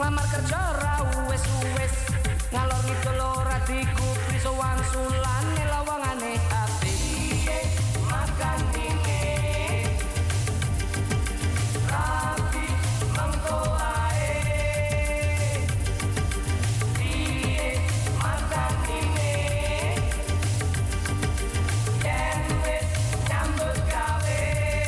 Lamar kerja ra wis ngalor ngidul ora digubri sowan sulane lawangane ati makan dine rapi mangko ae piye makan dine yen wis nyambut gawe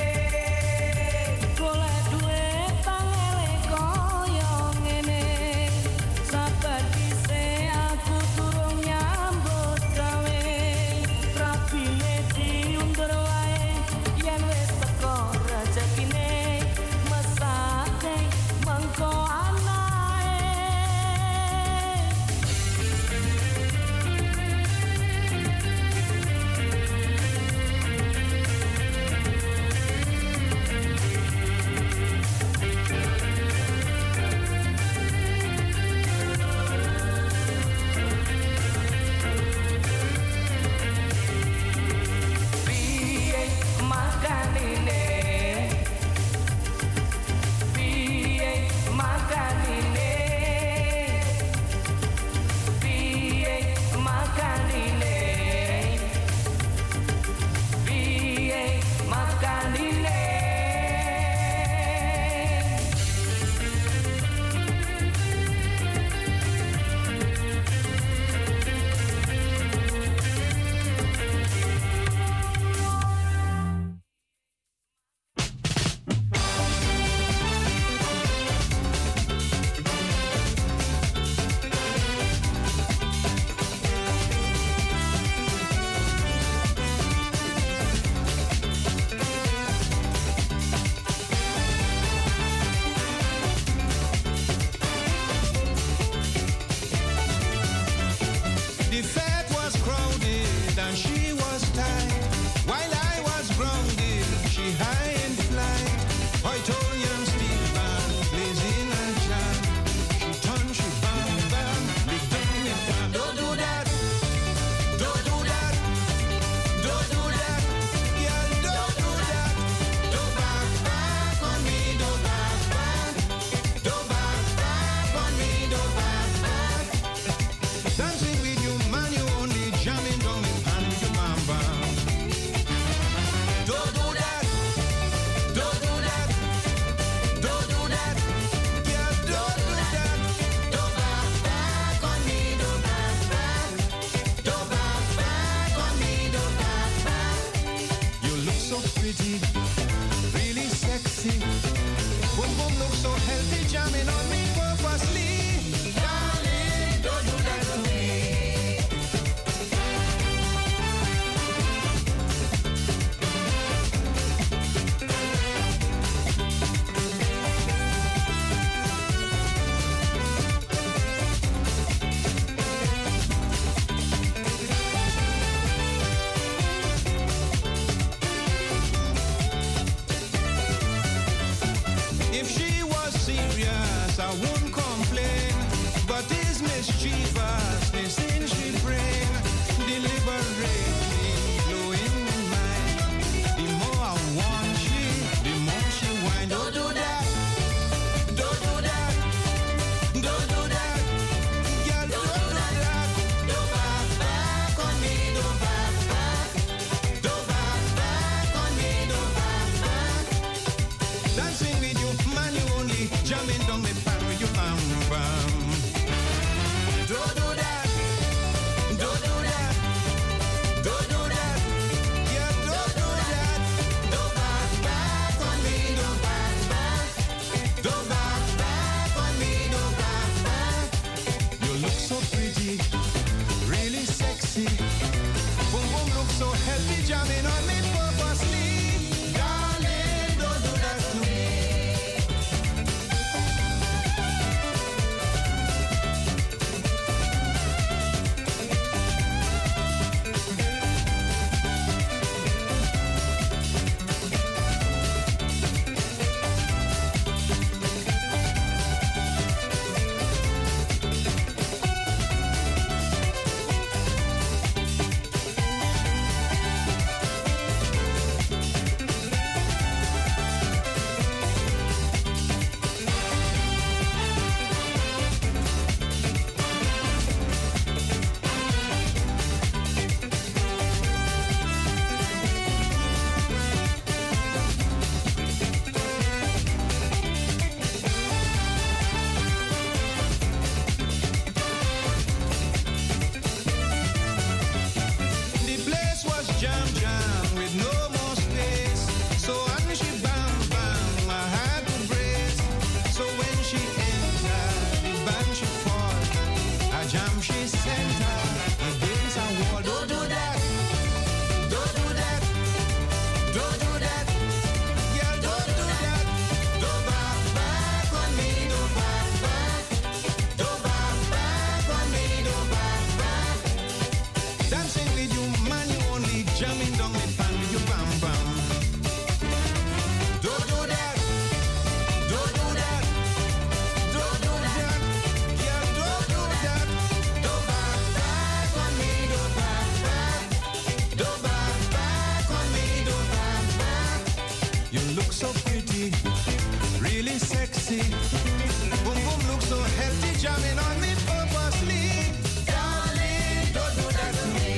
golek duit pangele koyo ngene sabar dise aku durung nyambut gawe rapine diundur wae yen wis teko rezekine mesake mengko anae piye makanine piye makanine piye makanine piye makanine The fat was crowded and she was tight. While I was grounded, she high and fly. I told young Stephen, blazing and shine. She turned, she bam, bam, big bang it down. Don't do that, don't do that, don't do that. Yeah, don't do that. Don't back, back on me, don't back, back. Don't back, back on me, don't back, back. Dancing with you, man, you only jamming down in hand to mamba. Don't do that, don't do that, don't do that. Yeah, don't do that. Don't back, back on me, don't back, back. Don't back, back on me, don't back, back. You look so pretty, really sexy. Boom, boom, look so healthy, jamming on me purposely. Darling, don't do that to me. If she was serious, I wouldn't complain. sexy. Boom boom look so healthy, jamming on me purposely. Darling, don't do that to me.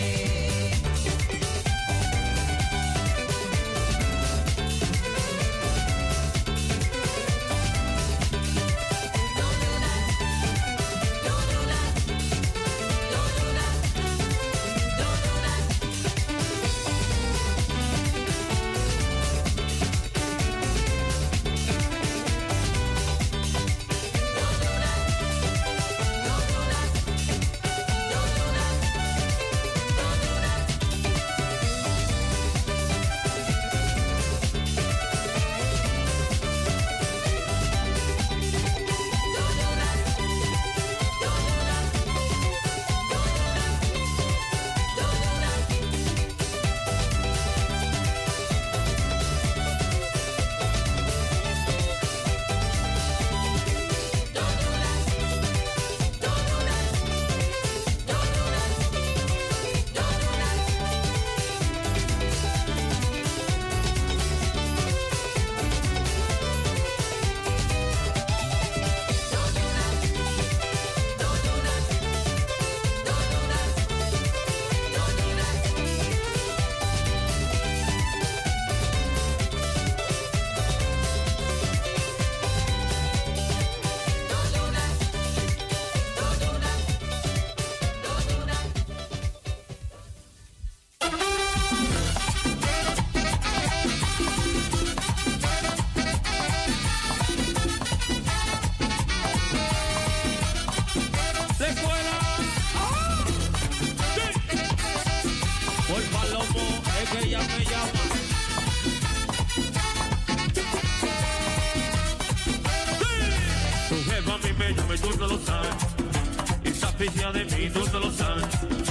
De mí, tú no lo sabes.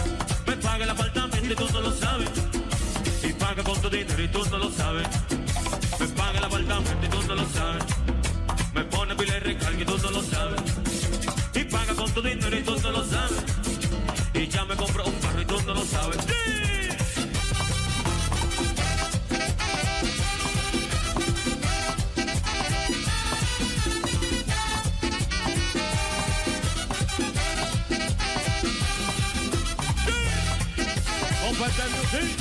Me paga el apartamento y tú no lo sabes. Y paga con tu dinero y tú no lo sabes. Me paga el apartamento y tú no lo sabes. Me pone pila y recarga y tú no lo sabes. Y paga con tu dinero y tú no lo sabes. Y ya me compró un carro y tú no lo sabes. ¡Sí! Sí.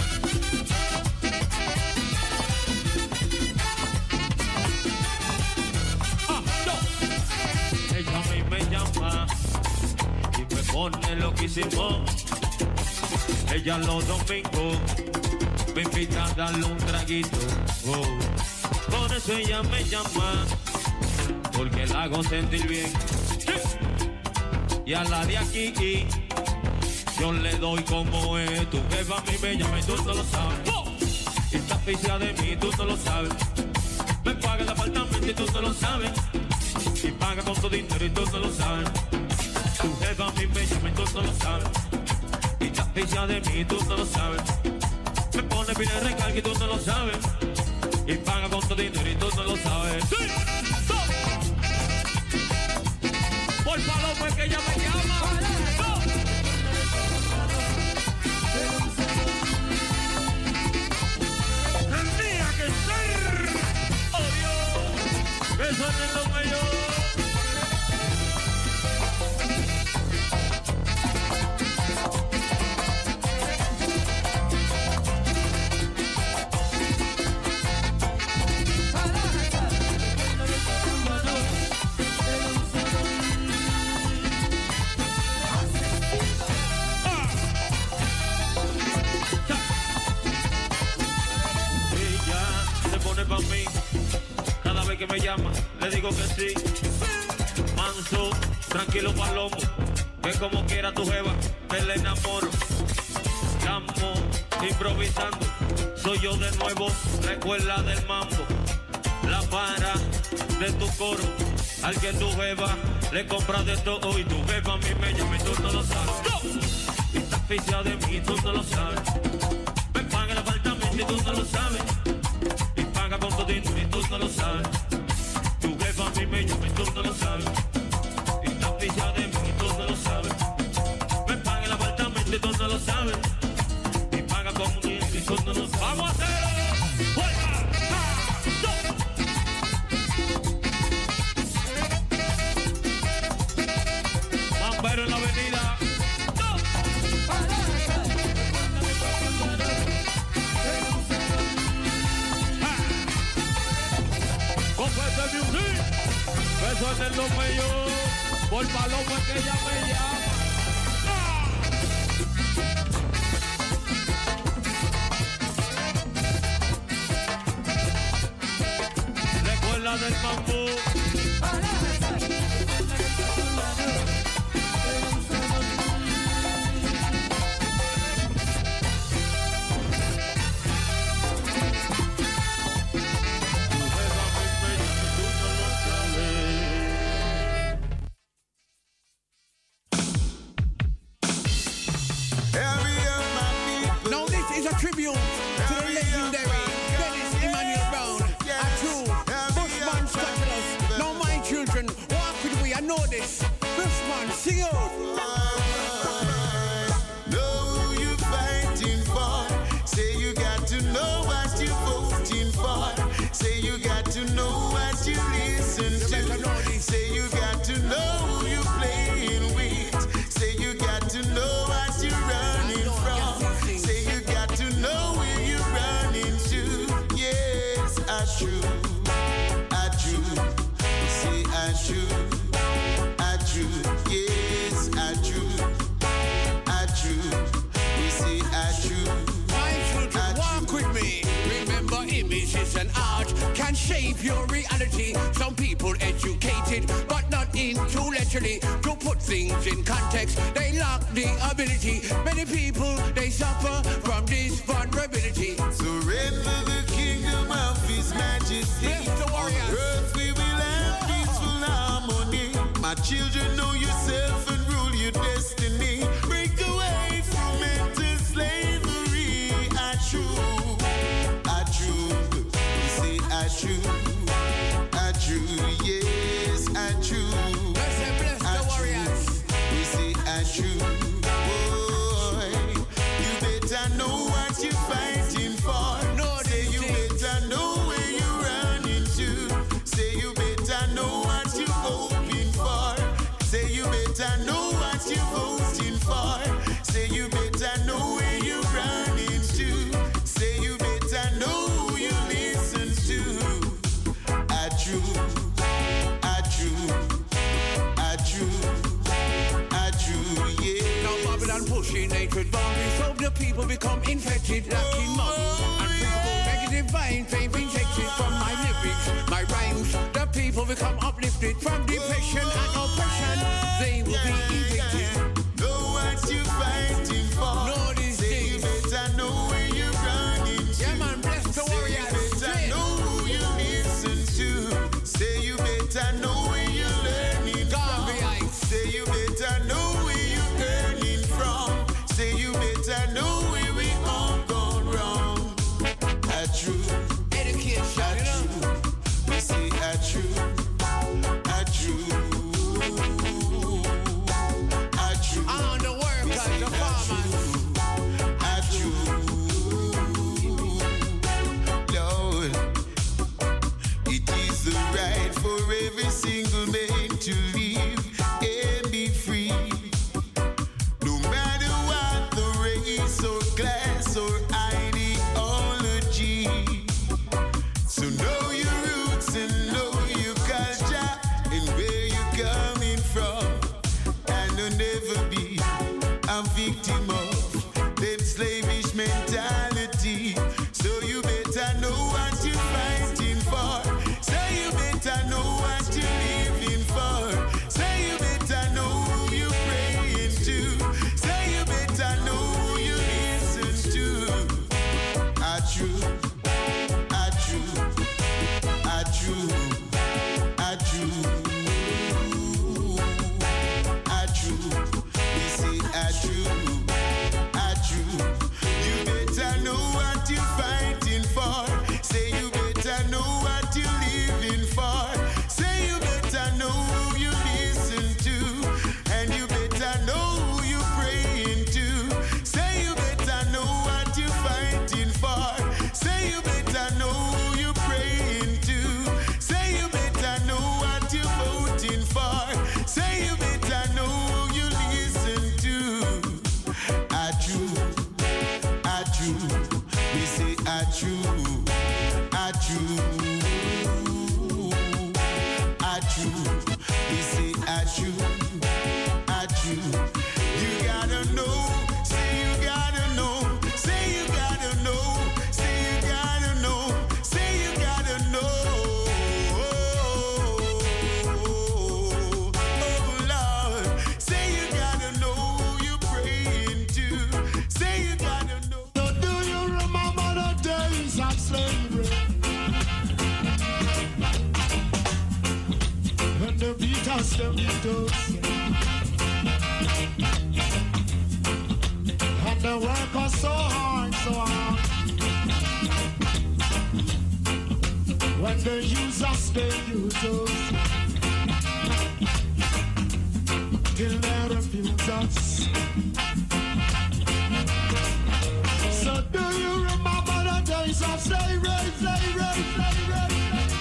No. Ella a mí me llama y me pone loquísimo. Ella los domingos me invita a darle un traguito. Oh. Por eso ella me llama, porque la hago sentir bien. Sí. Y a la de aquí yo le doy como es. Tu jefa a mí me llama y tú no lo sabes. ¡Oh! Y está oficia de mí, tú no lo sabes. Me paga el apartamento y tú no lo sabes. Y paga con tu dinero y tú no lo sabes. Tu jefa a mí me llama y tú no lo sabes. Y está oficia de mí, tú no lo sabes. Me pone pila de recarga y tú no lo sabes. Y paga con tu dinero y tú no lo sabes. ¡Sí! ¡Stop! Por Palomo es que ella me llama. ¡No! Eso es lo mayor. Ella se pone pa' mí. Cada vez que me llama, le digo que sí. Manso, tranquilo palomo, que como quiera tu jeva, me le enamoro. Llamo, improvisando, soy yo de nuevo, la escuela del mambo. La para de tu coro, al que tu jeva le compra de todo. Y tu jeva a mí me llama y tú no lo sabes. ¡No! Y está oficia de mí, tú no lo sabes. Me paga el apartamento y tú no lo sabes. Y paga con tu dinero y tú no lo sabes. Tu jefa a mí me llama y tú no lo sabes. Y está oficia de mí y tú no lo sabes. Me paga el apartamento y tú no lo sabes. Y paga con un dinero y tú no lo sabes. ¡Vamos a hacerlo! ¡Fuera! suenen los mellos. Por Paloma que ella me llama. Recuerda del mambo. Tribute to the legendary Dennis Emmanuel Brown. A true Bushman Scotland. Now my children, walk with me, I know this. Bushman, sing out. Know who you fighting for. Say you got to know what you voting for. Say you got to know what you listen to. Say you got to know who you playing with. Say you got to know what you running from. Say you got to know where you running to. Yes, I true. I true. Say I true. I true. Yes, I true. I true. We say I true. My children, walk with me. Remember, images and art can shape your reality. Some people educated, but not intellectually. To put things in context, they lack the ability. Many people, they suffer from this vulnerability. Surrender the kingdom of His Majesty. Bless the warriors. On earth we will have peaceful harmony. My children, know yourself and rule your destiny. Break away from mental slavery. I true. I true. We say I true. I true. Yes, I true. Bless the warriors. We say I true. Boy, you better know what you're fighting for. Say you better know where you're running to. Say you better know what you're hoping for. Say you better know what you're voting for. Say you better know where you're running to. Say you better know who you listen to. I true. I true. I true. I true. Yeah. Now Babylon pushing hatred boundaries, so the people become infected, lacking money and people negative vine, faith injected from my lyrics, my rhymes. The people become uplifted from depression and oppression. They will be evicted. Know what you're fighting for. Know these Say you things. better know where you're running to. Yeah, man, bless the Say warriors. you better know who you listen to. Say you better know where you're learning from. Say you better know where you're earning from. Say you better know where we all gone wrong. I true. Education, I you know. true. We say I true. I true. I true. And the workers, the farmers. I true. Lord, it is the right for every single man to live and be free. No matter what the race or class or ideology. So know your roots and know your culture and where you're coming from. And you'll never be a victim of them slavish mentality. So you better know what you're fighting for. Say you better know what you're living for. Say you better know who you're praying to. Say you better know who you listen to. I true. I true. I true. I true. I true. We say I true. at you. You gotta know, say you gotta know, say you gotta know, say you gotta know, say you gotta know. Oh Lord, say you gotta know you're praying to, say you gotta know. So do you remember the days of slavery? When the beat us, the beat us. And the work was so hard, so hard. When they use us, they use us. Till they refuse us. So do you remember the days of slavery, slavery, slavery,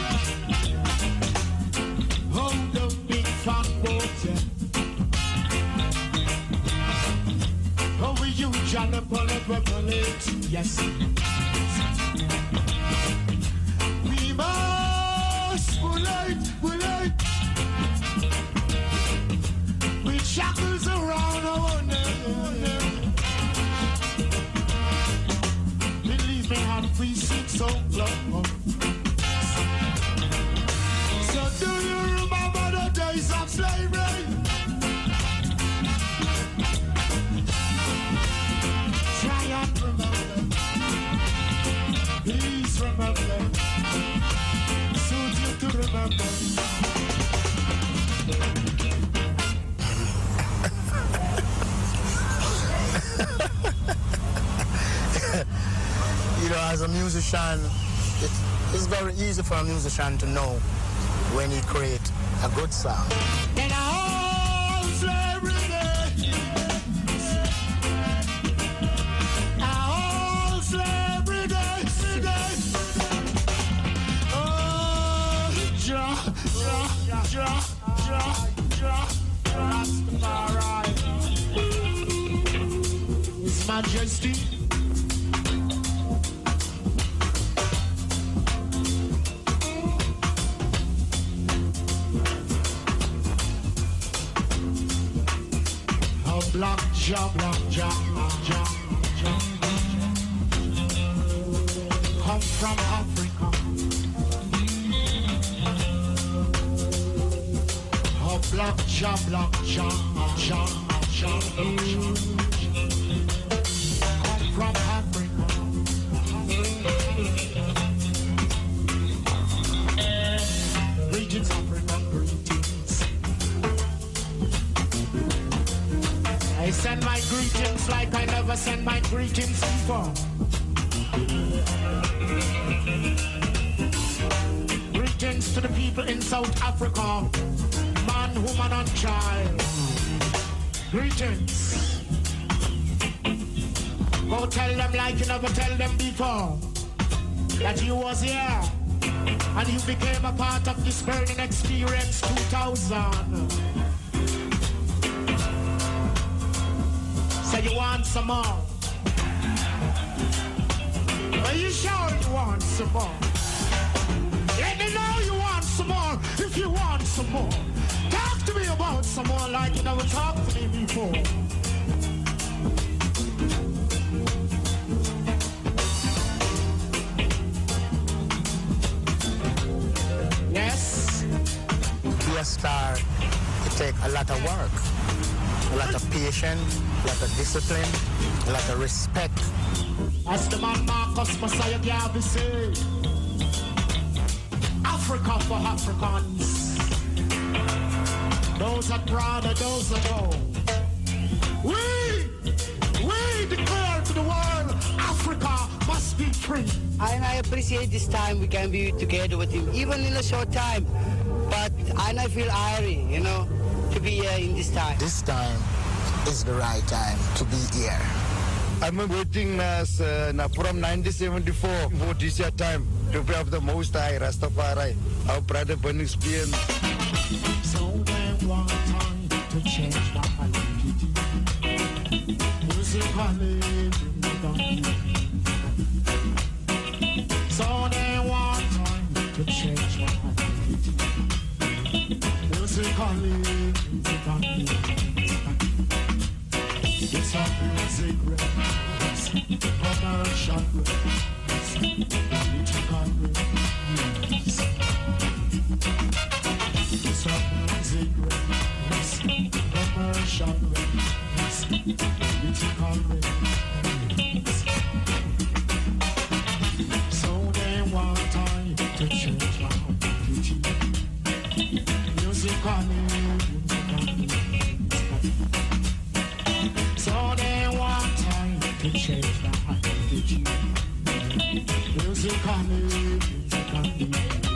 slavery? Oh, the big fat boats, yeah. Oh, we use and the bullet, yes. We must bullet. With shackles around our neck. Believe me, and we sit so close. So do you remember the days of slavery? Try and remember. Please remember. Suit you to remember. You know, as a musician, it's very easy for a musician to know when he creates a good song. In a whole slavery days, a whole slavery days. Oh, Rastafari, His Majesty. Black job. Come from Africa. Oh, black job. Come from Africa. Regions Africa, greetings. I send my greetings like I never sent my greetings before. Greetings to the people in South Africa, man, woman, and child. Greetings. Go tell them like you never tell them before, that you was here and you became a part of this burning experience 2000. Say you want some more. Are you sure you want some more? Let me know you want some more. If you want some more, talk to me about some more like you never talked to me before. Yes? Be a star, it takes a lot of work, a lot of patience, a lot of discipline, a lot of respect. As the man Marcus Messiah Garvey said, Africa for Africans. Those are proud of those that know. We declare to the world, Africa must be free. And I appreciate this time we can be together with him, even in a short time. But I feel honored, you know, to be here in this time. This time is the right time to be here. I'm waiting from 1974 for this year time to be of the Most High Rastafari, our brother burning spear. So when one time to change my identity, musically, so they want time to change my identity, Musically, it's a music race, commercial race, political race. It's a music race, commercial race, political race. So they want I to change my identity. Musically. So they want time to change my identity. Musically, identity.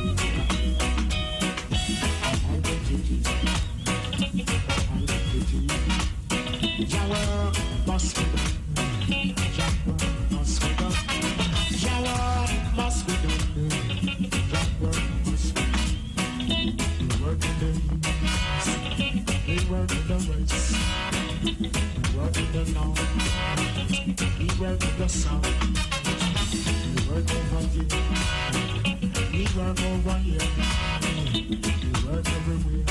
Your work must be done. Your work must be done. Your work must be done. Your work must be done. We work in the east. We work in the west. We work in the north. We work in the south. We work over here. We work over here. We work everywhere.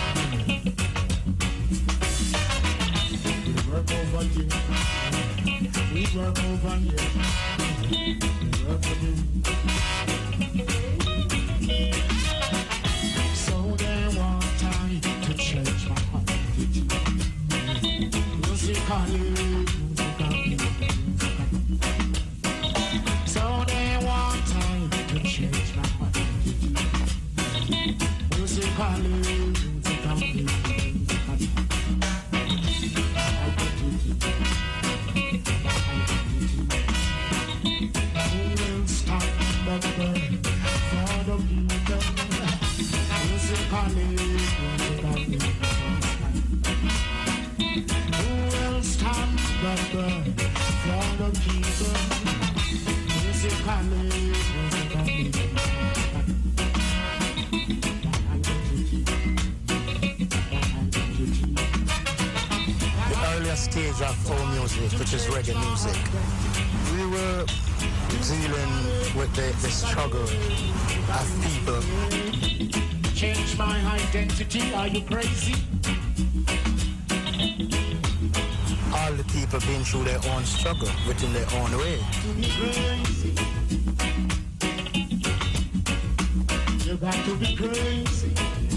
We work over here. We work over here. We work everywhere. So they want time to change my identity. Musically. So they want time to change my identity. Musically. Who will stop the burn for the people? Musically. Who will stop the burn for the people? Musically. The earlier stage of our music, which is reggae music, we were dealing with the struggle of people. Change my identity, are you crazy? All the people been through their own struggle within their own way. Crazy. You got to be crazy.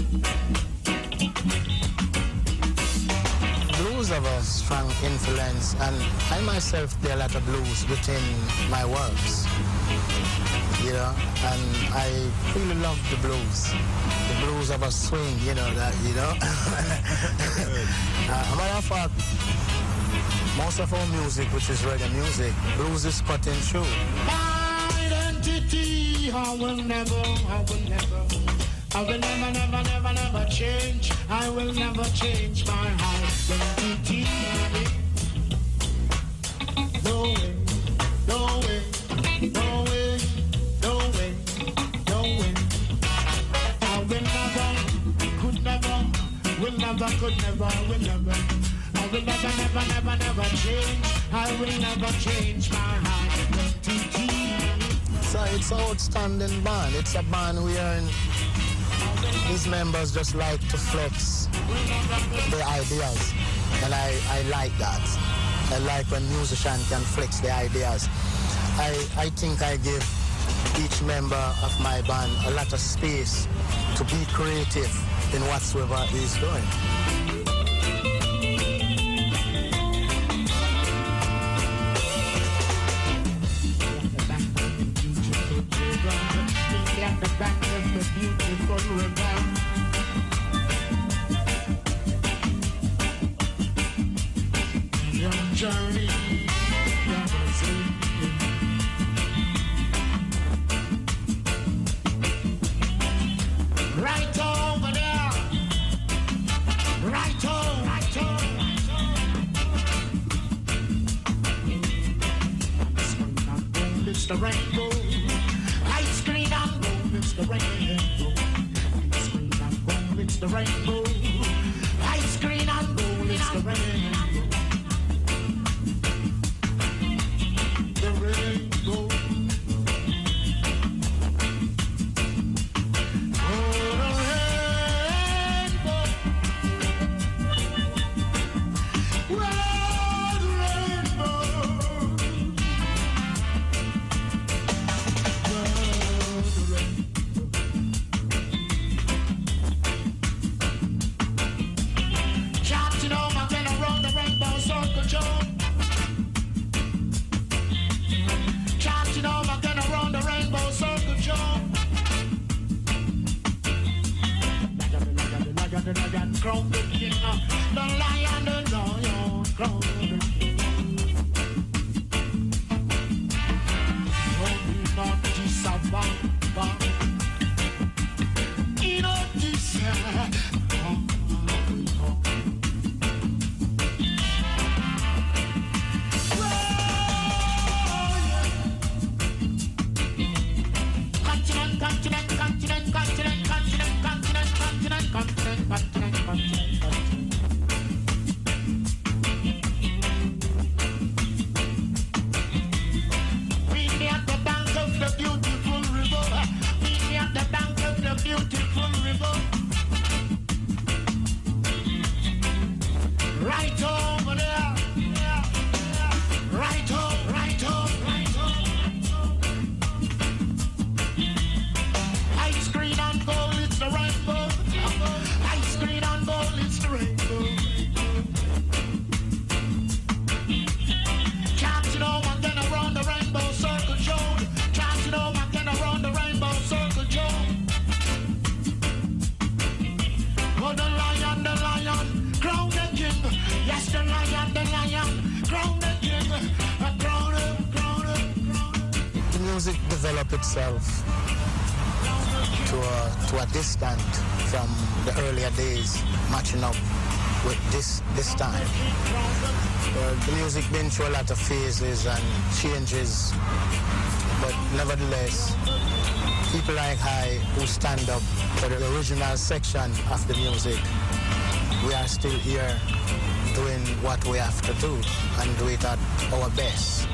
Blues have a strong influence, and I myself play a lot of blues within my works, you know, and I really love the blues. The blues have a swing, you know, that, you know. Matter of fact, most of our music, which is reggae music, blues is cutting through. My identity, I will never change. I will never change my identity. No way, no way, no way, no way, no way. I will never, could never, will never, could never, will never. I will never change. I will never change my identity. So it's an outstanding band. It's a band where these members just like to flex their ideas. And I like that. I like when musicians can flex their ideas. I think I give each member of my band a lot of space to be creative in whatsoever he's doing. At the back of the beautiful river. Your journey, right over there, right on, right on. It's the rainbow. Ice cream and gold, it's the rainbow. Ice cream and gold, it's the rainbow. Ice cream and gold, it's the rainbow. The rainbow. Oh, the rainbow. the lion, crown the king. The lion, crown the king. Not this about in a this itself to a distant from the earlier days, matching up with this time. The music been through a lot of phases and changes, but nevertheless, people like I who stand up for the original section of the music, we are still here doing what we have to do and do it at our best.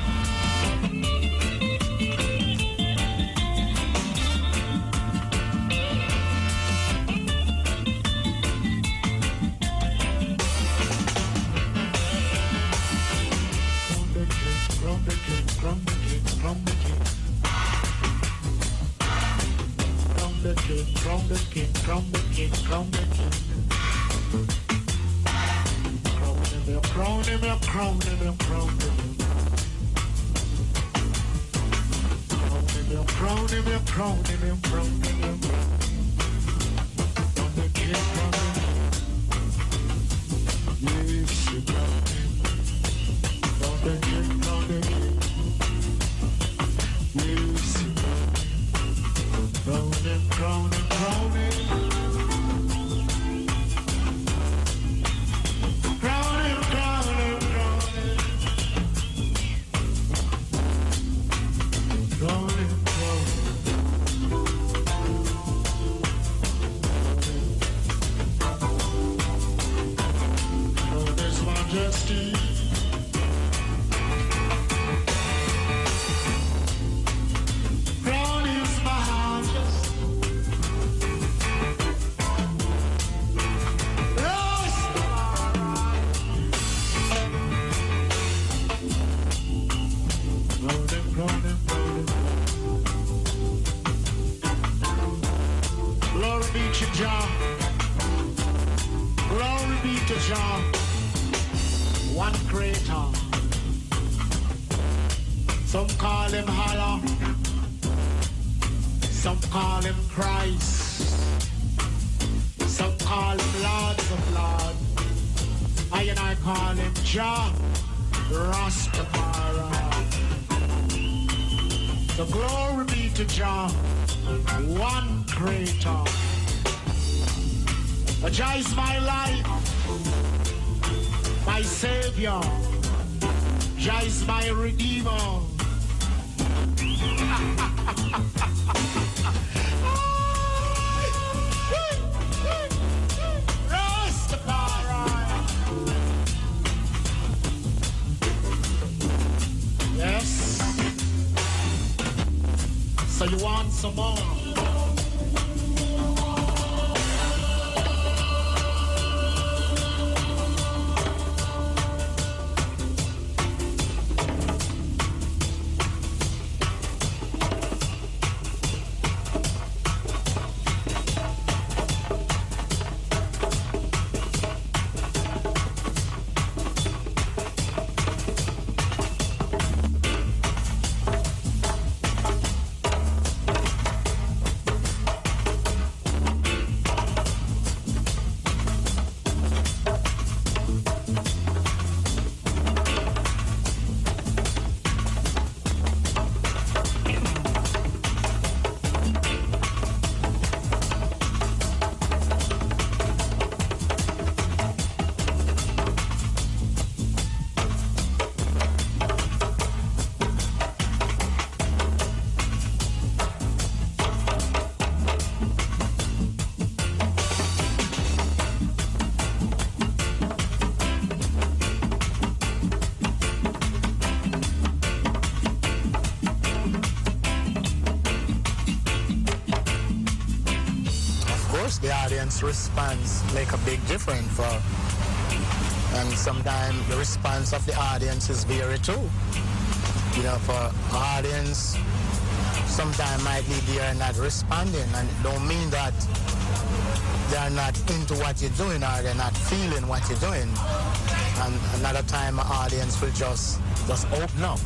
audience response make a big difference for. And sometimes the response of the audience is very too. You know, for audience, sometimes might be they are not responding, and it don't mean that they are not into what you're doing or they're not feeling what you're doing. And another time, the audience will just open up.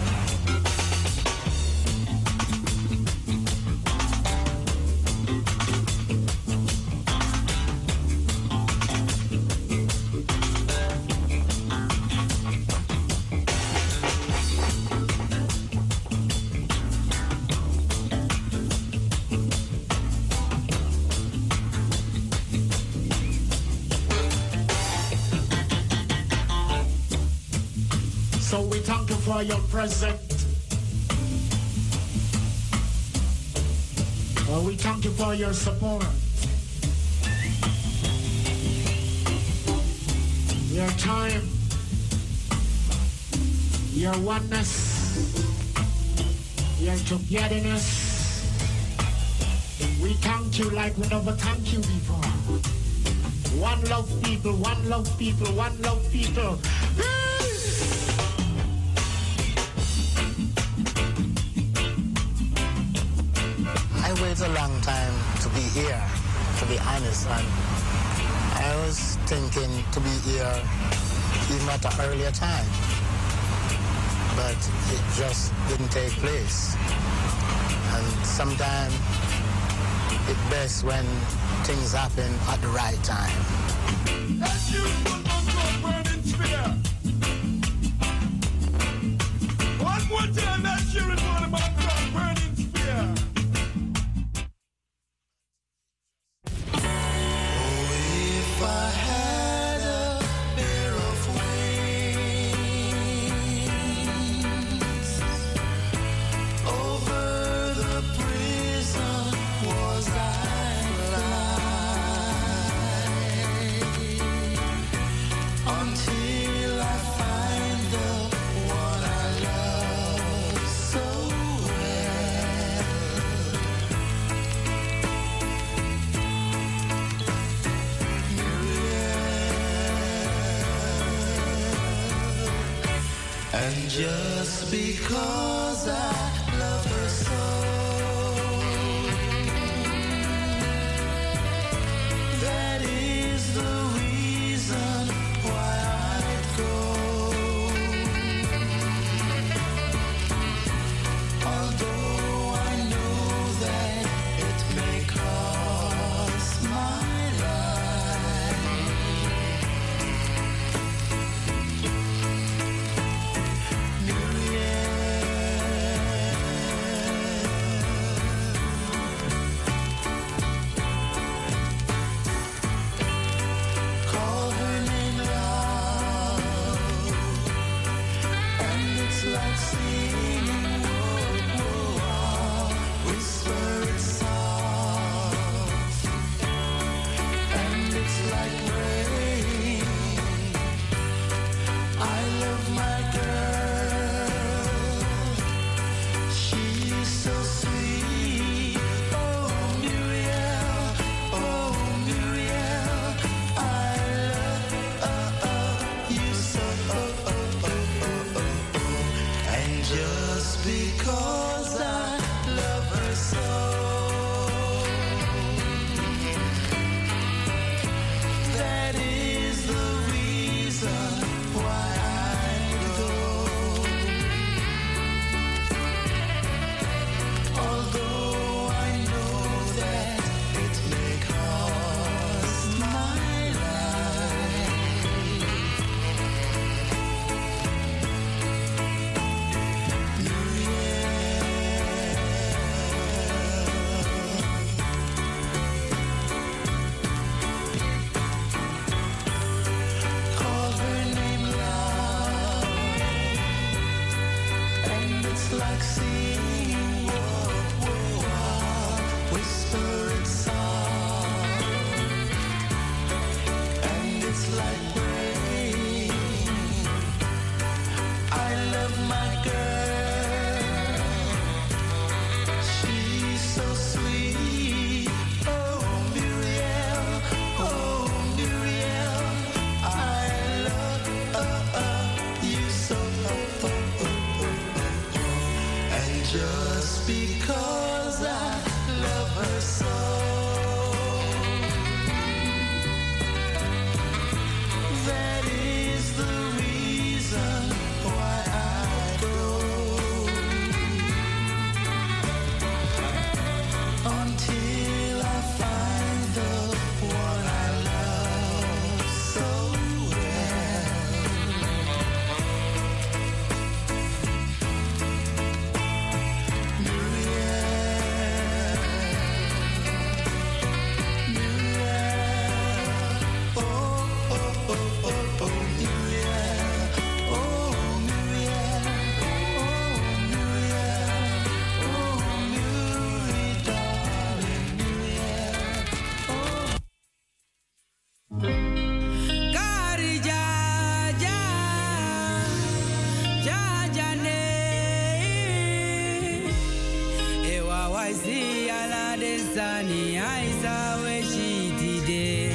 So we thank you for your present. We thank you for your support. Your time. Your oneness. Your togetherness. We thank you like we never thanked you before. One love people, one love people, one love people. I waited a long time to be here, to be honest, and I was thinking to be here even at an earlier time, but it just didn't take place. And sometimes it's best when things happen at the right time. That's you, burning spear. One more time, that's you, it's all about burning spear. If I had a pair of wings over the prison, was I fly until I find the one I love so well. And just because I love her so, that is the reason why I'd go. Although I know that it may cost my life. sani aisa we she did.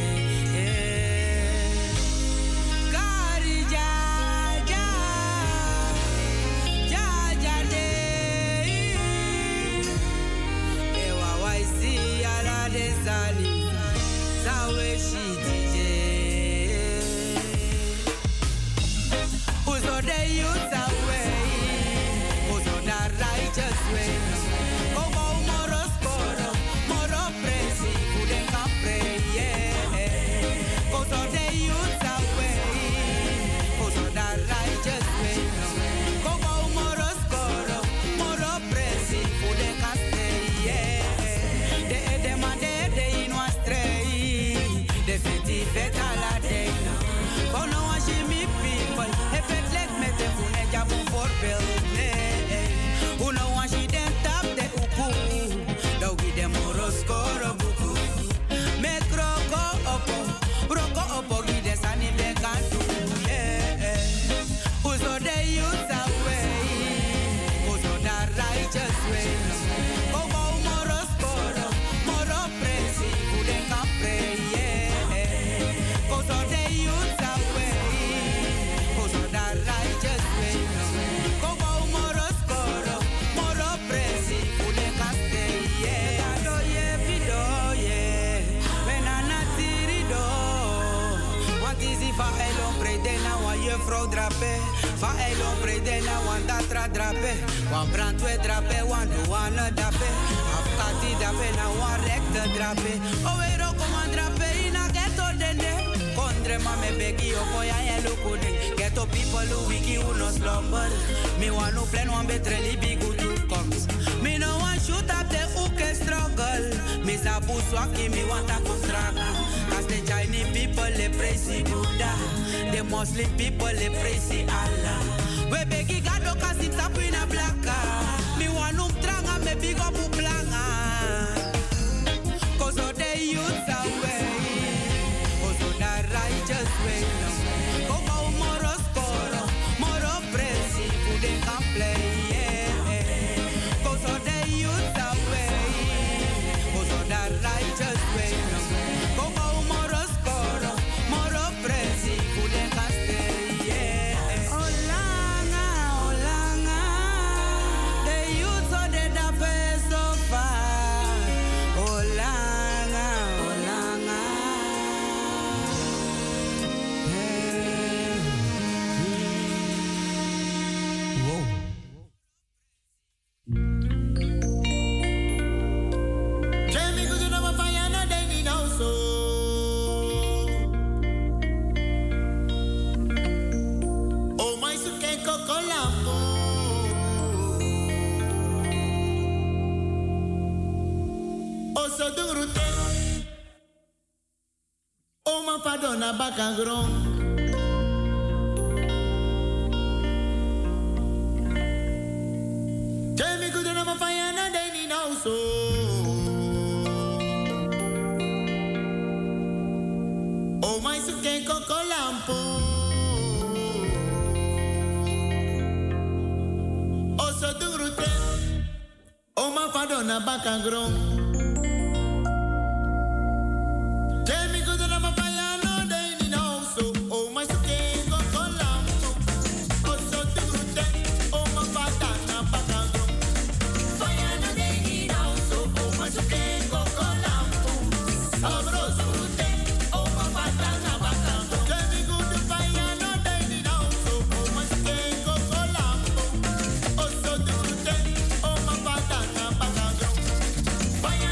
Vrouw drape, va el hombre de na wanda tra drape, wan brandwe drape, wan douane drape, afkati drape na wan recte drape, owero command drape ina ghetto dende, kondre mame begi opoya yellow coding, ghetto people who wiki uno slumber, me want no plan one better libi good comes, me no want shoot up the uke struggle, me sa buswaki me want a contract. Cause the Chinese people they praise Buddha, the Muslim people they praise Allah. We begi gado kasim sapina blaka, me want tranga me big up planga. Cause of the youth away, cause of the righteous way. Come on, moro scoro, moro presi, who they can play. Cause of the youth away, cause of the righteous way. Padona bakagron Jamie kuduna mafayana deni now so Oh my suke koko lampo Oh so durute Oh ma padona bakagron Fire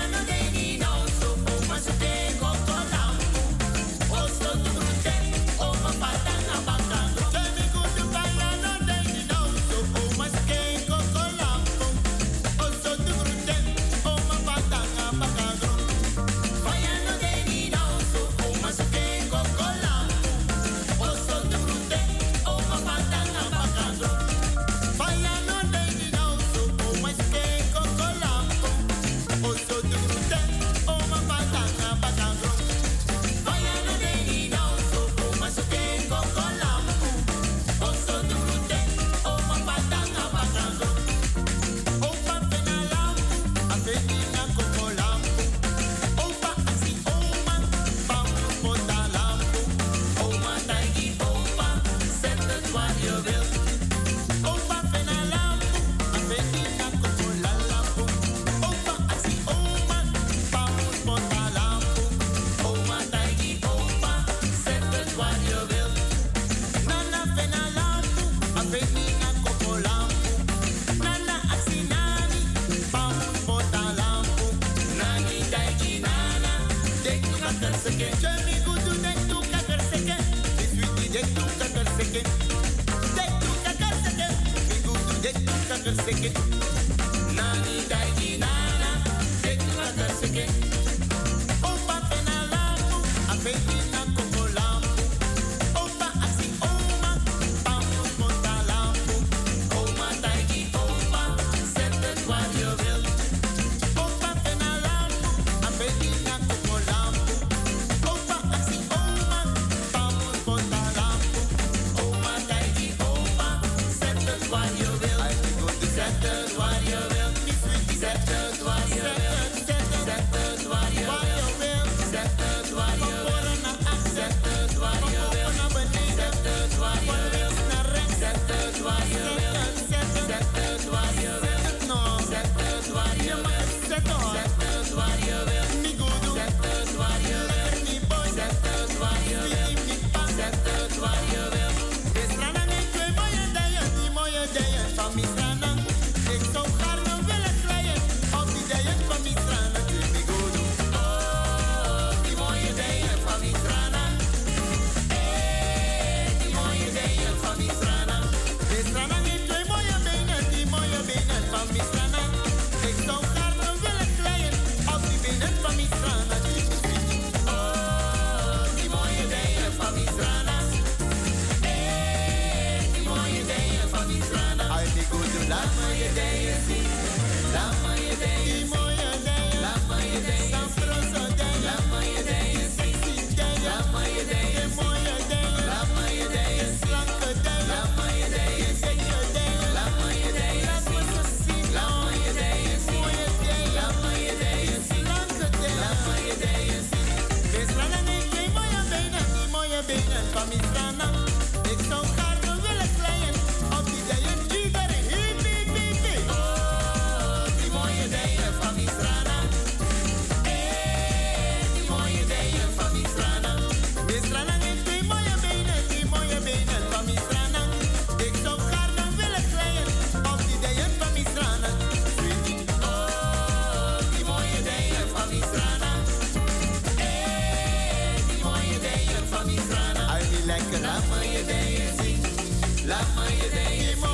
Laat me je dingen zien. Laat me je dingen zien.